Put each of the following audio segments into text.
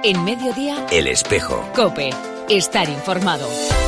En Mediodía, El Espejo. COPE. Estar informado.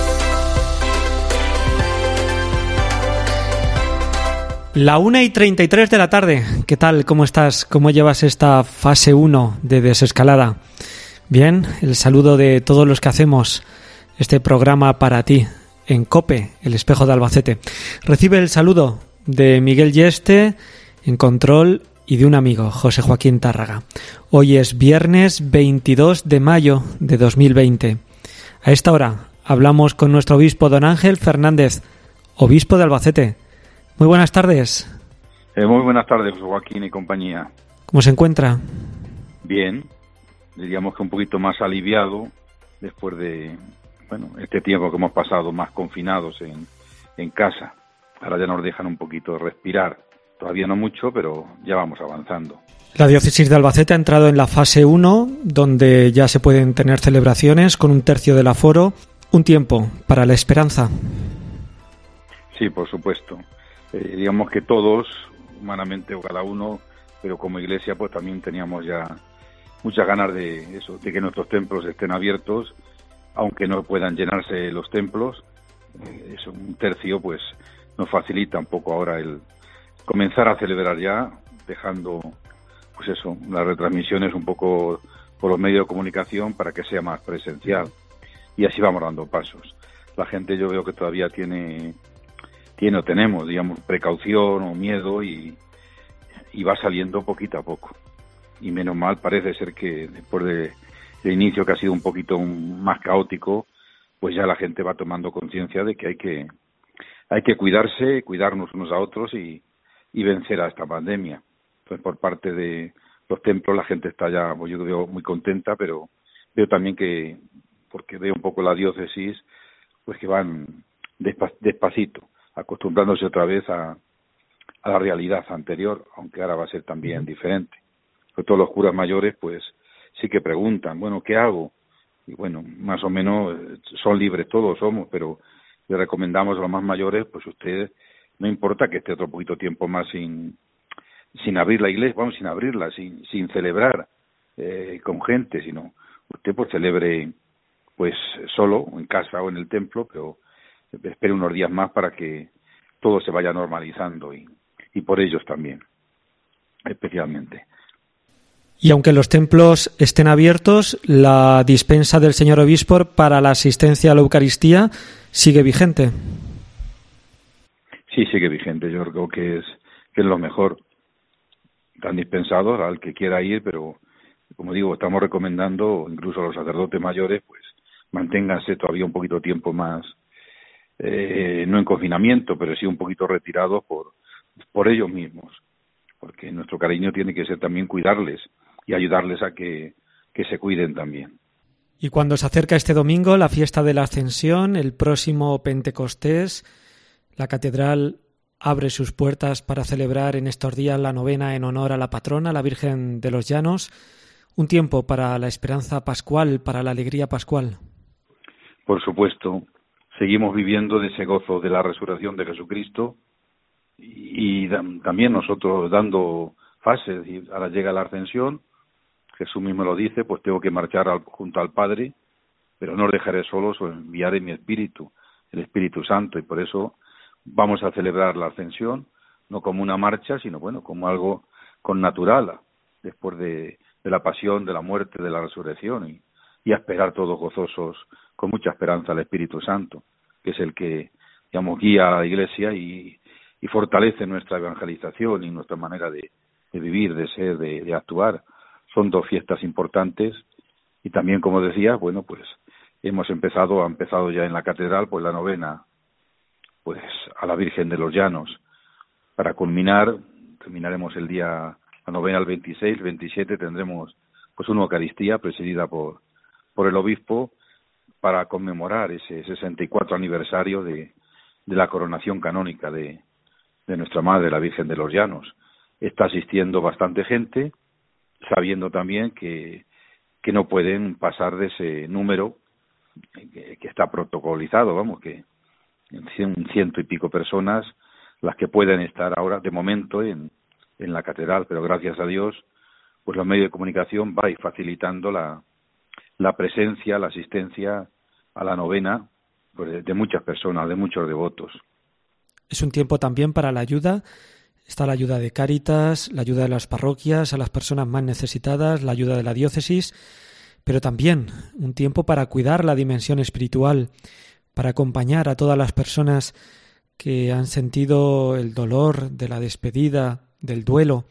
La 1:33 de la tarde. ¿Qué tal? ¿Cómo estás? ¿Cómo llevas esta fase 1 de desescalada? Bien, el saludo de todos los que hacemos este programa para ti en COPE, El Espejo de Albacete. Recibe el saludo de Miguel Yeste en control y de un amigo, José Joaquín Tárraga. Hoy es viernes 22 de mayo de 2020. A esta hora hablamos con nuestro obispo don Ángel Fernández, obispo de Albacete. Muy buenas tardes. Muy buenas tardes, Joaquín y compañía. ¿Cómo se encuentra? Bien, diríamos que un poquito más aliviado después de este tiempo que hemos pasado más confinados en casa. Ahora ya nos dejan un poquito respirar. Todavía no mucho, pero ya vamos avanzando. La diócesis de Albacete ha entrado en la fase 1, donde ya se pueden tener celebraciones con 1/3 del aforo. Un tiempo para la esperanza. Sí, por supuesto. Digamos que todos, humanamente o cada uno, pero como iglesia pues también teníamos ya muchas ganas de eso, de que nuestros templos estén abiertos, aunque no puedan llenarse los templos. Eso, 1/3 pues nos facilita un poco ahora el comenzar a celebrar ya, dejando pues eso, las retransmisiones un poco por los medios de comunicación para que sea más presencial, y así vamos dando pasos. La gente, yo veo que todavía tiene o tenemos, digamos, precaución o miedo y va saliendo poquito a poco. Y menos mal, parece ser que después del inicio, que ha sido un poquito más caótico, pues ya la gente va tomando conciencia de que hay que cuidarse, cuidarnos unos a otros y vencer a esta pandemia. Entonces, por parte de los templos, la gente está ya, pues yo veo muy contenta, pero veo también que, porque veo un poco la diócesis, pues que van despacito, acostumbrándose otra vez a la realidad anterior, aunque ahora va a ser también diferente. Sobre todo los curas mayores, pues sí que preguntan, bueno, ¿qué hago? Y bueno, más o menos son libres, todos somos, pero le recomendamos a los más mayores, pues ustedes, no importa que esté otro poquito tiempo más sin abrir la iglesia, sin abrirla, sin celebrar con gente, sino usted pues celebre pues solo, en casa o en el templo, pero espere unos días más para que todo se vaya normalizando y por ellos también, especialmente. Y aunque los templos estén abiertos, la dispensa del señor obispo para la asistencia a la Eucaristía sigue vigente. Sí, sigue vigente. Yo creo que es lo mejor. Están dispensados al que quiera ir, pero como digo, estamos recomendando incluso a los sacerdotes mayores, pues manténganse todavía un poquito tiempo más, no en confinamiento, pero sí un poquito retirados por ellos mismos, porque nuestro cariño tiene que ser también cuidarles y ayudarles a que se cuiden también. Y cuando se acerca este domingo, la fiesta de la Ascensión, el próximo Pentecostés, la catedral abre sus puertas para celebrar en estos días la novena en honor a la patrona, la Virgen de los Llanos. Un tiempo para la esperanza pascual, para la alegría pascual. Por supuesto, seguimos viviendo de ese gozo de la resurrección de Jesucristo y también nosotros dando fases. Y ahora llega la Ascensión, Jesús mismo lo dice, pues tengo que marchar junto al Padre, pero no os dejaré solos, os enviaré mi Espíritu, el Espíritu Santo, y por eso vamos a celebrar la Ascensión, no como una marcha, sino como algo connatural, después de la pasión, de la muerte, de la resurrección, y a esperar todos gozosos, con mucha esperanza al Espíritu Santo, que es el que, digamos, guía a la Iglesia y fortalece nuestra evangelización y nuestra manera de vivir, de ser, de actuar. Son dos fiestas importantes y también, como decía, pues ha empezado ya en la catedral, pues la novena, pues a la Virgen de los Llanos. Para terminaremos el día, la novena el 26, 27 tendremos pues una Eucaristía presidida por el obispo para conmemorar ese 64 aniversario de la coronación canónica de nuestra Madre, la Virgen de los Llanos. Está asistiendo bastante gente, sabiendo también que no pueden pasar de ese número que está protocolizado, que 100 y pico personas las que pueden estar ahora de momento en la catedral, pero gracias a Dios pues los medios de comunicación va facilitando la la presencia, la asistencia a la novena pues de muchas personas, de muchos devotos. Es un tiempo también para la ayuda. Está la ayuda de Cáritas, la ayuda de las parroquias, a las personas más necesitadas, la ayuda de la diócesis, pero también un tiempo para cuidar la dimensión espiritual, para acompañar a todas las personas que han sentido el dolor de la despedida, del duelo.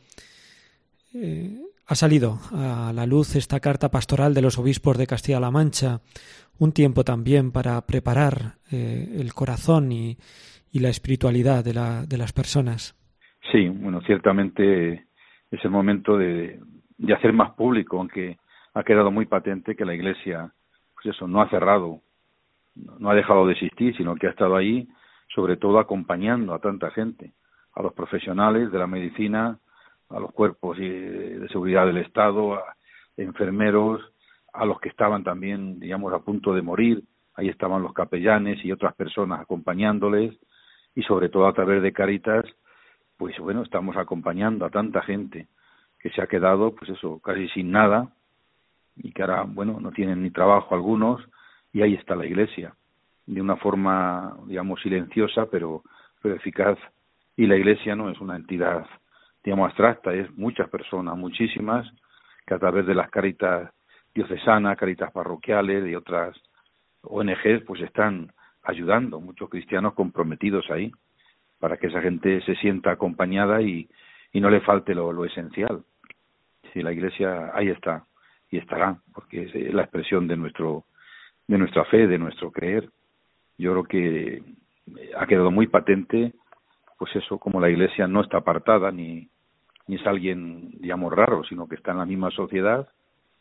Ha salido a la luz esta carta pastoral de los obispos de Castilla-La Mancha, un tiempo también para preparar el corazón y la espiritualidad de las personas. Sí, bueno, ciertamente es el momento de hacer más público, aunque ha quedado muy patente que la Iglesia, pues eso, no ha cerrado, no ha dejado de existir, sino que ha estado ahí, sobre todo acompañando a tanta gente, a los profesionales de la medicina, a los cuerpos de seguridad del Estado, a enfermeros, a los que estaban también, digamos, a punto de morir. Ahí estaban los capellanes y otras personas acompañándoles, y sobre todo a través de Cáritas, pues bueno, estamos acompañando a tanta gente que se ha quedado, pues eso, casi sin nada, y que ahora, bueno, no tienen ni trabajo algunos, y ahí está la Iglesia, de una forma, digamos, silenciosa, pero eficaz. Y la Iglesia no es una entidad, digamos, abstracta, es muchas personas, muchísimas, que a través de las Cáritas diocesanas, Cáritas parroquiales y otras ONGs, pues están ayudando, muchos cristianos comprometidos ahí, para que esa gente se sienta acompañada y no le falte lo esencial. Sí, la Iglesia ahí está y estará, porque es la expresión de nuestra fe, de nuestro creer. Yo creo que ha quedado muy patente, pues eso, como la Iglesia no está apartada ni es alguien, digamos, raro, sino que está en la misma sociedad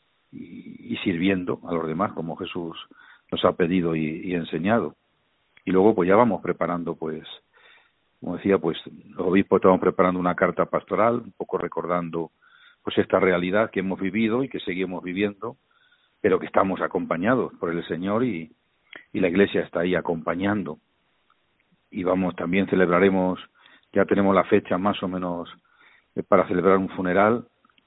y sirviendo a los demás, como Jesús nos ha pedido y enseñado. Y luego pues ya vamos preparando, pues, como decía, pues los obispos estamos preparando una carta pastoral, un poco recordando pues esta realidad que hemos vivido y que seguimos viviendo, pero que estamos acompañados por el Señor y la Iglesia está ahí acompañando. Y también celebraremos, ya tenemos la fecha más o menos para celebrar un funeral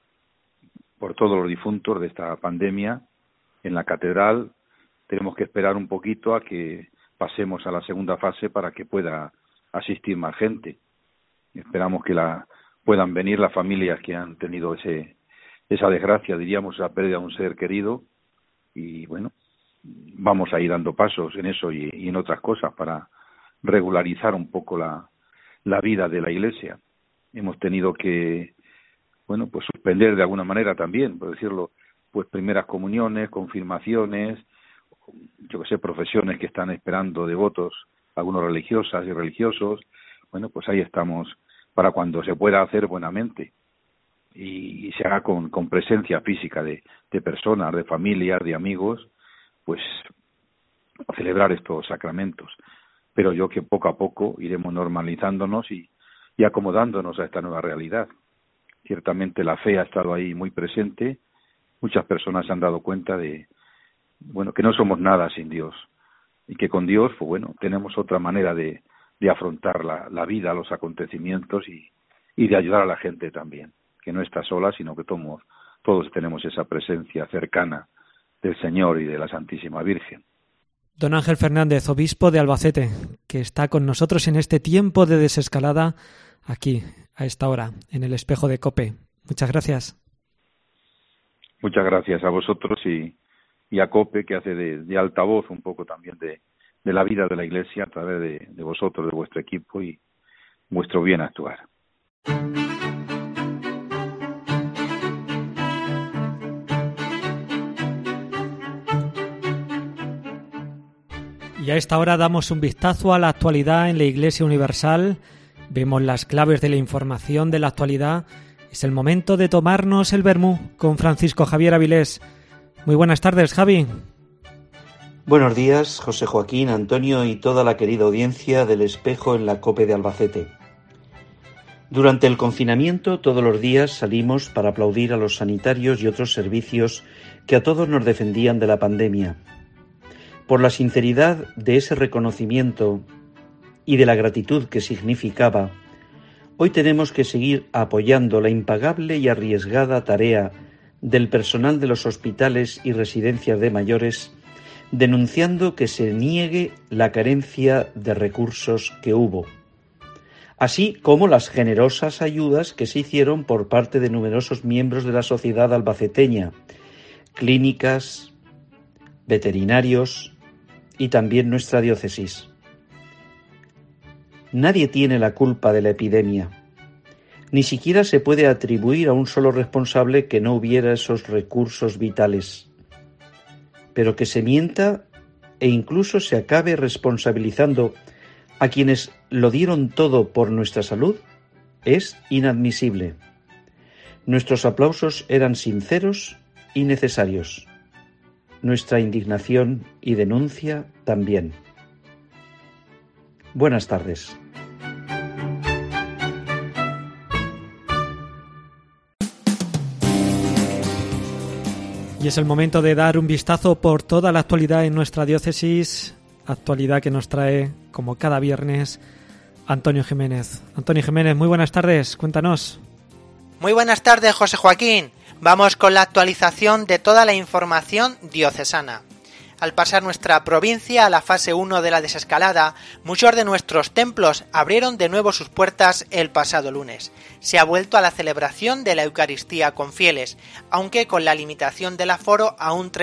por todos los difuntos de esta pandemia en la catedral. Tenemos que esperar un poquito a que pasemos a la segunda fase para que pueda asistir más gente. Esperamos que puedan venir las familias que han tenido esa desgracia, diríamos, esa pérdida de un ser querido, y bueno, vamos a ir dando pasos en eso y en otras cosas para regularizar un poco la vida de la Iglesia. Hemos tenido que, bueno, pues suspender de alguna manera también, por decirlo, pues primeras comuniones, confirmaciones, yo que sé, profesiones que están esperando devotos, algunos religiosas y religiosos. Bueno, pues ahí estamos para cuando se pueda hacer buenamente y se haga con presencia física de personas, de familias, de amigos, pues a celebrar estos sacramentos. Pero yo que poco a poco iremos normalizándonos y acomodándonos a esta nueva realidad. Ciertamente la fe ha estado ahí muy presente. Muchas personas se han dado cuenta de, bueno, que no somos nada sin Dios y que con Dios, pues bueno, tenemos otra manera de afrontar la vida, los acontecimientos y de ayudar a la gente también, que no está sola, sino que todos tenemos esa presencia cercana del Señor y de la Santísima Virgen. Don Ángel Fernández, obispo de Albacete, que está con nosotros en este tiempo de desescalada aquí, a esta hora, en el espejo de COPE. Muchas gracias. Muchas gracias a vosotros y a COPE, que hace de altavoz un poco también de la vida de la Iglesia a través de vosotros, de vuestro equipo y vuestro bien actuar. Y a esta hora damos un vistazo a la actualidad en la Iglesia Universal. Vemos las claves de la información de la actualidad. Es el momento de tomarnos el vermú con Francisco Javier Avilés. Muy buenas tardes, Javi. Buenos días, José Joaquín, Antonio y toda la querida audiencia del Espejo en la COPE de Albacete. Durante el confinamiento, todos los días salimos para aplaudir a los sanitarios y otros servicios que a todos nos defendían de la pandemia. Por la sinceridad de ese reconocimiento y de la gratitud que significaba, hoy tenemos que seguir apoyando la impagable y arriesgada tarea del personal de los hospitales y residencias de mayores, denunciando que se niegue la carencia de recursos que hubo, así como las generosas ayudas que se hicieron por parte de numerosos miembros de la sociedad albaceteña, clínicas, veterinarios y también nuestra diócesis. Nadie tiene la culpa de la epidemia. Ni siquiera se puede atribuir a un solo responsable que no hubiera esos recursos vitales. Pero que se mienta e incluso se acabe responsabilizando a quienes lo dieron todo por nuestra salud es inadmisible. Nuestros aplausos eran sinceros y necesarios. Nuestra indignación y denuncia también. Buenas tardes. Y es el momento de dar un vistazo por toda la actualidad en nuestra diócesis, actualidad que nos trae, como cada viernes, Antonio Jiménez. Antonio Jiménez, muy buenas tardes, cuéntanos. Muy buenas tardes, José Joaquín. Vamos con la actualización de toda la información diocesana. Al pasar nuestra provincia a la fase 1 de la desescalada, muchos de nuestros templos abrieron de nuevo sus puertas el pasado lunes. Se ha vuelto a la celebración de la Eucaristía con fieles, aunque con la limitación del aforo a un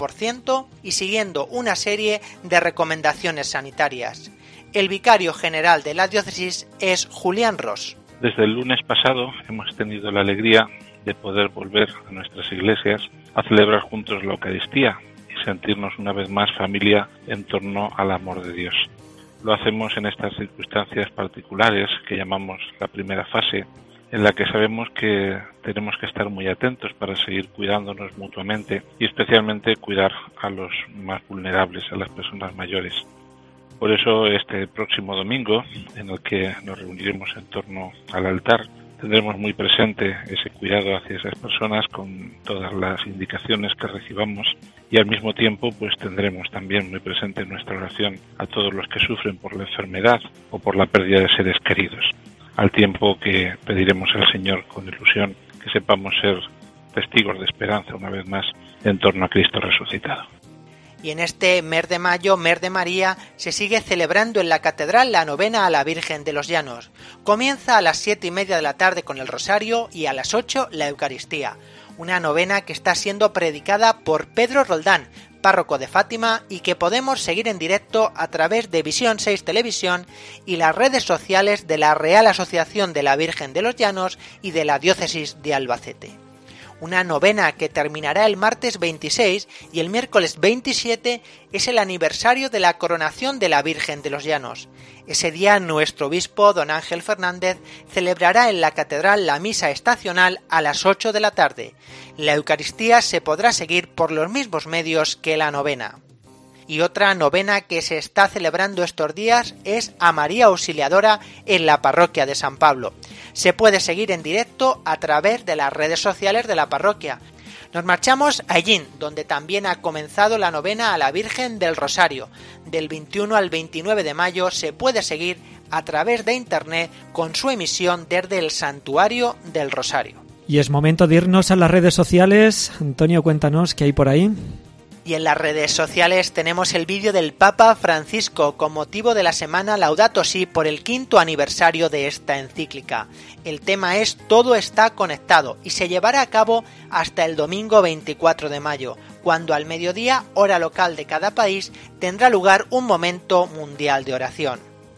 30% y siguiendo una serie de recomendaciones sanitarias. El vicario general de la diócesis es Julián Ros. Desde el lunes pasado hemos tenido la alegría de poder volver a nuestras iglesias a celebrar juntos la Eucaristía, sentirnos una vez más familia en torno al amor de Dios. Lo hacemos en estas circunstancias particulares que llamamos la primera fase, en la que sabemos que tenemos que estar muy atentos para seguir cuidándonos mutuamente y especialmente cuidar a los más vulnerables, a las personas mayores. Por eso este próximo domingo, en el que nos reuniremos en torno al altar, tendremos muy presente ese cuidado hacia esas personas con todas las indicaciones que recibamos y al mismo tiempo pues tendremos también muy presente nuestra oración a todos los que sufren por la enfermedad o por la pérdida de seres queridos, al tiempo que pediremos al Señor con ilusión que sepamos ser testigos de esperanza una vez más en torno a Cristo resucitado. Y en este mes de mayo, mes de María, se sigue celebrando en la catedral la novena a la Virgen de los Llanos. Comienza a las 7:30 de la tarde con el rosario y a las 8 la Eucaristía. Una novena que está siendo predicada por Pedro Roldán, párroco de Fátima, y que podemos seguir en directo a través de Visión 6 Televisión y las redes sociales de la Real Asociación de la Virgen de los Llanos y de la Diócesis de Albacete. Una novena que terminará el martes 26 y el miércoles 27 es el aniversario de la coronación de la Virgen de los Llanos. Ese día nuestro obispo, don Ángel Fernández, celebrará en la catedral la misa estacional a las 8 de la tarde. La Eucaristía se podrá seguir por los mismos medios que la novena. Y otra novena que se está celebrando estos días es a María Auxiliadora en la parroquia de San Pablo. Se puede seguir en directo a través de las redes sociales de la parroquia. Nos marchamos a Hellín, donde también ha comenzado la novena a la Virgen del Rosario. Del 21 al 29 de mayo se puede seguir a través de internet con su emisión desde el Santuario del Rosario. Y es momento de irnos a las redes sociales. Antonio, cuéntanos qué hay por ahí. Y en las redes sociales tenemos el vídeo del Papa Francisco con motivo de la semana Laudato Si por el 5º aniversario de esta encíclica. El tema es Todo está conectado y se llevará a cabo hasta el domingo 24 de mayo, cuando al mediodía, hora local de cada país, tendrá lugar un momento mundial de oración.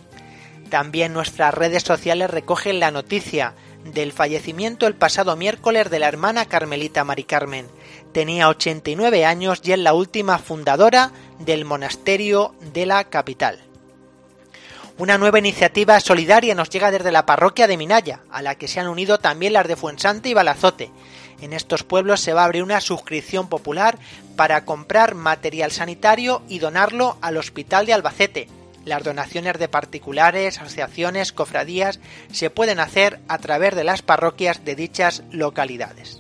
También nuestras redes sociales recogen la noticia del fallecimiento el pasado miércoles de la hermana carmelita Mari Carmen. Tenía 89 años y es la última fundadora del monasterio de la capital. Una nueva iniciativa solidaria nos llega desde la parroquia de Minaya, a la que se han unido también las de Fuensanta y Balazote. En estos pueblos se va a abrir una suscripción popular para comprar material sanitario y donarlo al Hospital de Albacete. Las donaciones de particulares, asociaciones, cofradías se pueden hacer a través de las parroquias de dichas localidades.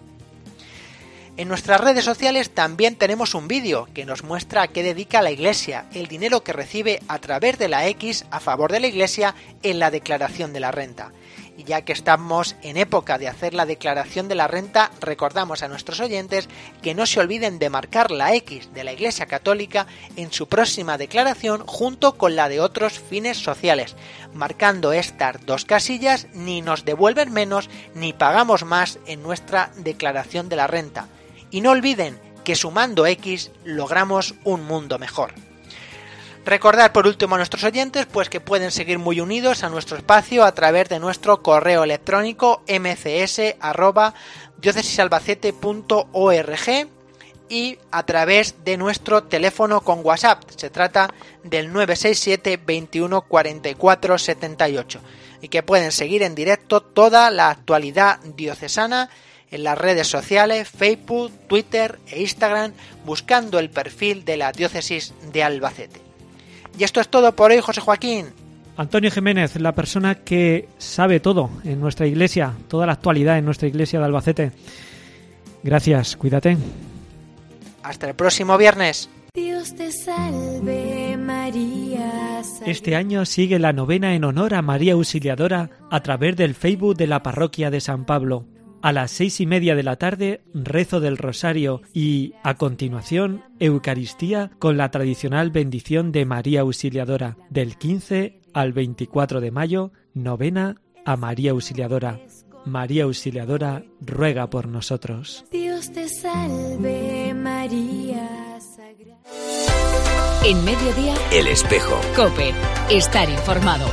En nuestras redes sociales también tenemos un vídeo que nos muestra a qué dedica la Iglesia el dinero que recibe a través de la X a favor de la Iglesia en la declaración de la renta. Y ya que estamos en época de hacer la declaración de la renta, recordamos a nuestros oyentes que no se olviden de marcar la X de la Iglesia Católica en su próxima declaración junto con la de otros fines sociales. Marcando estas dos casillas ni nos devuelven menos ni pagamos más en nuestra declaración de la renta. Y no olviden que sumando X logramos un mundo mejor. Recordar por último a nuestros oyentes pues que pueden seguir muy unidos a nuestro espacio a través de nuestro correo electrónico mcs@diócesisalbacete.org y a través de nuestro teléfono con WhatsApp. Se trata del 967 21 44 78 y que pueden seguir en directo toda la actualidad diocesana en las redes sociales, Facebook, Twitter e Instagram, buscando el perfil de la Diócesis de Albacete. Y esto es todo por hoy, José Joaquín. Antonio Jiménez, la persona que sabe todo en nuestra iglesia, toda la actualidad en nuestra iglesia de Albacete. Gracias, cuídate. Hasta el próximo viernes. Dios te salve, María. Este año sigue la novena en honor a María Auxiliadora a través del Facebook de la Parroquia de San Pablo. A las 6:30 de la tarde, rezo del Rosario y, a continuación, Eucaristía con la tradicional bendición de María Auxiliadora. Del 15 al 24 de mayo, novena a María Auxiliadora. María Auxiliadora, ruega por nosotros. Dios te salve, María Sagrada. En Mediodía, El Espejo. COPE. Estar informado.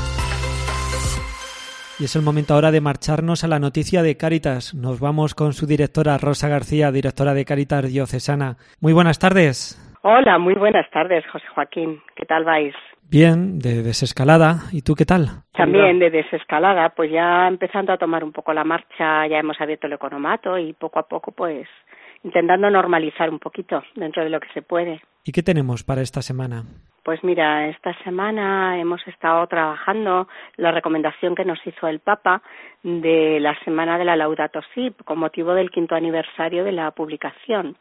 Y es el momento ahora de marcharnos a la noticia de Cáritas. Nos vamos con su directora, Rosa García, directora de Cáritas Diocesana. Muy buenas tardes. Hola, muy buenas tardes, José Joaquín. ¿Qué tal vais? Bien, de desescalada. ¿Y tú qué tal? También de desescalada, pues ya empezando a tomar un poco la marcha, ya hemos abierto el economato y poco a poco pues intentando normalizar un poquito dentro de lo que se puede. ¿Y qué tenemos para esta semana? Pues mira, esta semana hemos estado trabajando la recomendación que nos hizo el Papa de la Semana de la Laudato Si, con motivo del 5º aniversario de la publicación.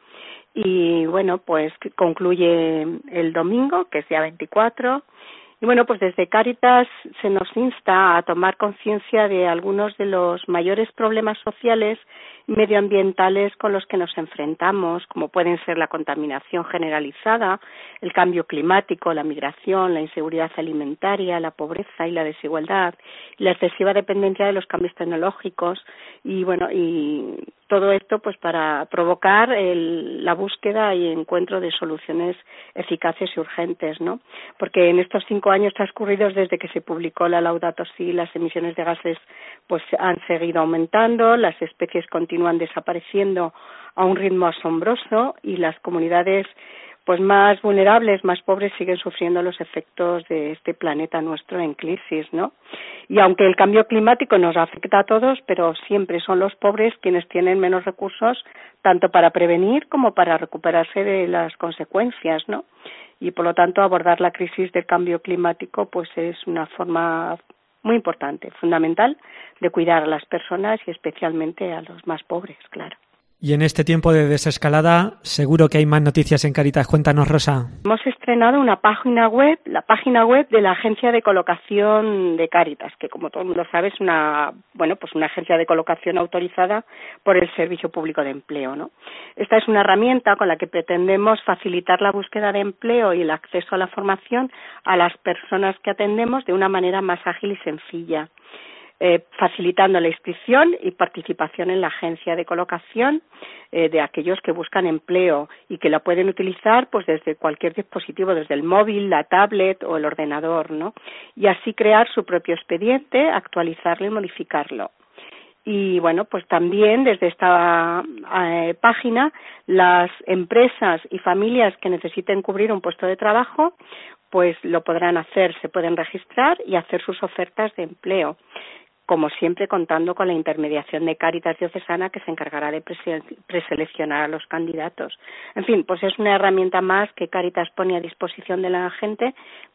Y bueno, pues concluye el domingo, que es día 24. Y bueno, pues desde Cáritas se nos insta a tomar conciencia de algunos de los mayores problemas sociales y medioambientales con los que nos enfrentamos, como pueden ser la contaminación generalizada, el cambio climático, la migración, la inseguridad alimentaria, la pobreza y la desigualdad, la excesiva dependencia de los cambios tecnológicos y bueno, y todo esto pues para provocar la búsqueda y encuentro de soluciones eficaces y urgentes, ¿no? Porque en estos 5 años transcurridos desde que se publicó la Laudato Si, las emisiones de gases pues han seguido aumentando, las especies continúan desapareciendo a un ritmo asombroso y las comunidades pues más vulnerables, más pobres, siguen sufriendo los efectos de este planeta nuestro en crisis, ¿no? Y aunque el cambio climático nos afecta a todos, pero siempre son los pobres quienes tienen menos recursos, tanto para prevenir como para recuperarse de las consecuencias, ¿no? Y por lo tanto abordar la crisis del cambio climático pues es una forma muy importante, fundamental, de cuidar a las personas y especialmente a los más pobres, claro. Y en este tiempo de desescalada, seguro que hay más noticias en Cáritas. Cuéntanos, Rosa. Hemos estrenado una página web, la página web de la Agencia de Colocación de Cáritas, que como todo el mundo sabe es una agencia de colocación autorizada por el Servicio Público de Empleo, ¿no? Esta es una herramienta con la que pretendemos facilitar la búsqueda de empleo y el acceso a la formación a las personas que atendemos de una manera más ágil y sencilla. Facilitando la inscripción y participación en la agencia de colocación de aquellos que buscan empleo y que la pueden utilizar pues desde cualquier dispositivo, desde el móvil, la tablet o el ordenador, ¿no? Y así crear su propio expediente, actualizarlo y modificarlo. Y bueno, pues también desde esta página las empresas y familias que necesiten cubrir un puesto de trabajo pues lo podrán hacer, se pueden registrar y hacer sus ofertas de empleo, como siempre contando con la intermediación de Cáritas Diocesana, que se encargará de preseleccionar a los candidatos. En fin, pues es una herramienta más que Cáritas pone a disposición de la gente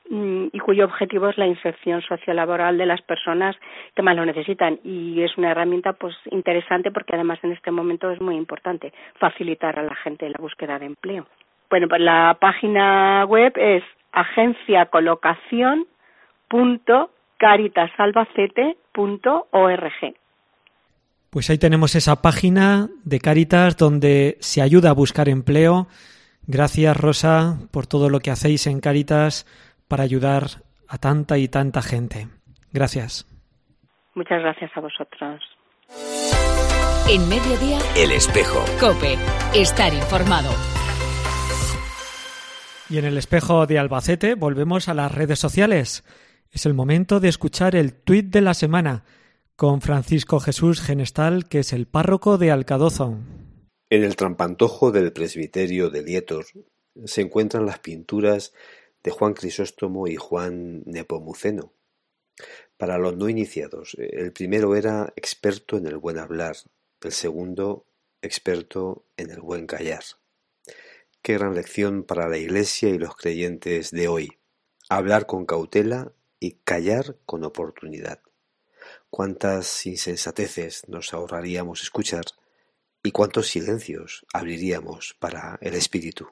y cuyo objetivo es la inserción sociolaboral de las personas que más lo necesitan. Y es una herramienta pues interesante porque además en este momento es muy importante facilitar a la gente la búsqueda de empleo. Bueno, pues la página web es agenciacolocación.org. caritasalbacete.org. Pues ahí tenemos esa página de Cáritas donde se ayuda a buscar empleo. Gracias, Rosa, por todo lo que hacéis en Cáritas para ayudar a tanta y tanta gente. Gracias. Muchas gracias a vosotros. En Mediodía, El Espejo. COPE. Estar informado. Y en el Espejo de Albacete volvemos a las redes sociales. Es el momento de escuchar el tuit de la semana con Francisco Jesús Genestal, que es el párroco de Alcadozo. En el trampantojo del presbiterio de Lietos se encuentran las pinturas de Juan Crisóstomo y Juan Nepomuceno. Para los no iniciados, el primero era experto en el buen hablar, el segundo experto en el buen callar. Qué gran lección para la Iglesia y los creyentes de hoy. Hablar con cautela y callar con oportunidad. Cuántas insensateces nos ahorraríamos escuchar y cuántos silencios abriríamos para el espíritu.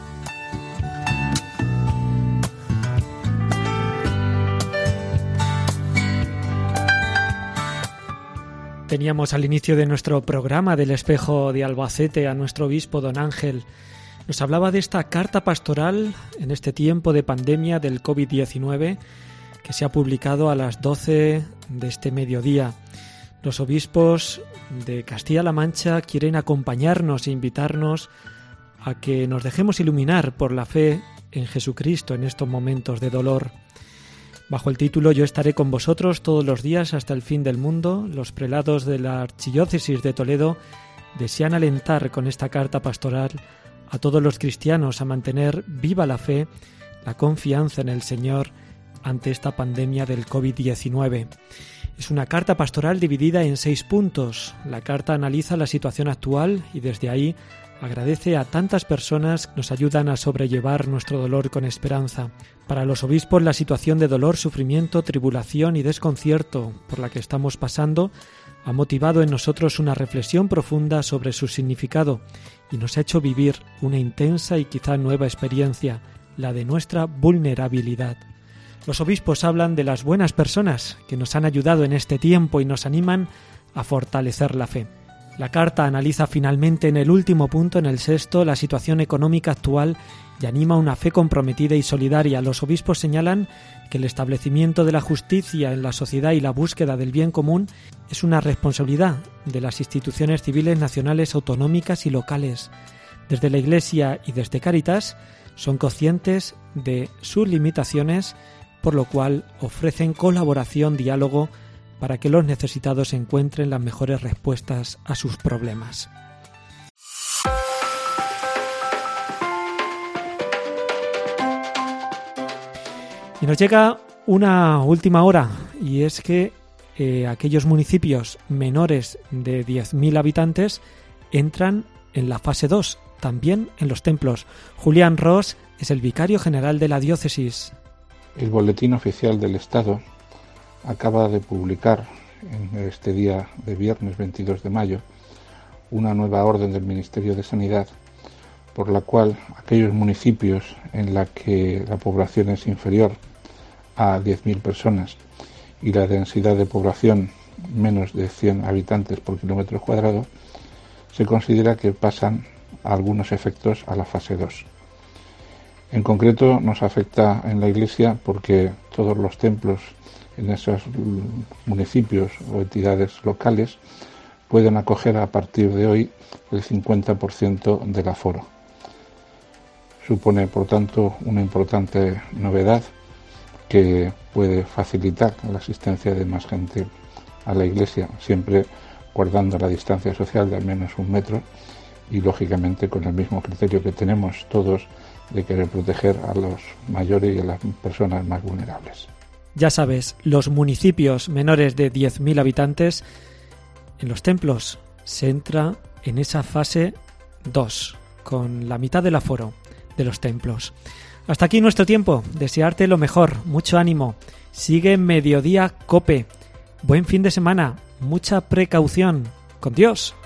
Teníamos al inicio de nuestro programa del Espejo de Albacete a nuestro obispo don Ángel. Nos hablaba de esta carta pastoral en este tiempo de pandemia del COVID-19 que se ha publicado a las 12 de este mediodía. Los obispos de Castilla-La Mancha quieren acompañarnos e invitarnos a que nos dejemos iluminar por la fe en Jesucristo en estos momentos de dolor. Bajo el título Yo estaré con vosotros todos los días hasta el fin del mundo, los prelados de la Archidiócesis de Toledo desean alentar con esta carta pastoral a todos los cristianos a mantener viva la fe, la confianza en el Señor ante esta pandemia del COVID-19. Es una carta pastoral dividida en 6 puntos. La carta analiza la situación actual y desde ahí agradece a tantas personas que nos ayudan a sobrellevar nuestro dolor con esperanza. Para los obispos, la situación de dolor, sufrimiento, tribulación y desconcierto por la que estamos pasando ha motivado en nosotros una reflexión profunda sobre su significado y nos ha hecho vivir una intensa y quizá nueva experiencia, la de nuestra vulnerabilidad. Los obispos hablan de las buenas personas que nos han ayudado en este tiempo y nos animan a fortalecer la fe. La carta analiza finalmente en el último punto, en el 6º, la situación económica actual y anima una fe comprometida y solidaria. Los obispos señalan que el establecimiento de la justicia en la sociedad y la búsqueda del bien común es una responsabilidad de las instituciones civiles nacionales, autonómicas y locales. Desde la Iglesia y desde Cáritas son conscientes de sus limitaciones, por lo cual ofrecen colaboración, diálogo, para que los necesitados encuentren las mejores respuestas a sus problemas. Y nos llega una última hora, y es que aquellos municipios menores de 10.000 habitantes entran en la fase 2, también en los templos. Julián Ros es el vicario general de la diócesis. El Boletín Oficial del Estado acaba de publicar en este día de viernes 22 de mayo una nueva orden del Ministerio de Sanidad por la cual aquellos municipios en la que la población es inferior a 10.000 personas y la densidad de población menos de 100 habitantes por kilómetro cuadrado, se considera que pasan a algunos efectos a la fase 2. En concreto nos afecta en la Iglesia porque todos los templos en esos municipios o entidades locales pueden acoger a partir de hoy el 50% del aforo. Supone, por tanto, una importante novedad que puede facilitar la asistencia de más gente a la Iglesia, siempre guardando la distancia social de al menos 1 metro y, lógicamente, con el mismo criterio que tenemos todos de querer proteger a los mayores y a las personas más vulnerables. Ya sabes, los municipios menores de 10.000 habitantes, en los templos se entra en esa fase 2, con la mitad del aforo de los templos. Hasta aquí nuestro tiempo. Desearte lo mejor, mucho ánimo. Sigue Mediodía COPE. Buen fin de semana, mucha precaución. Con Dios.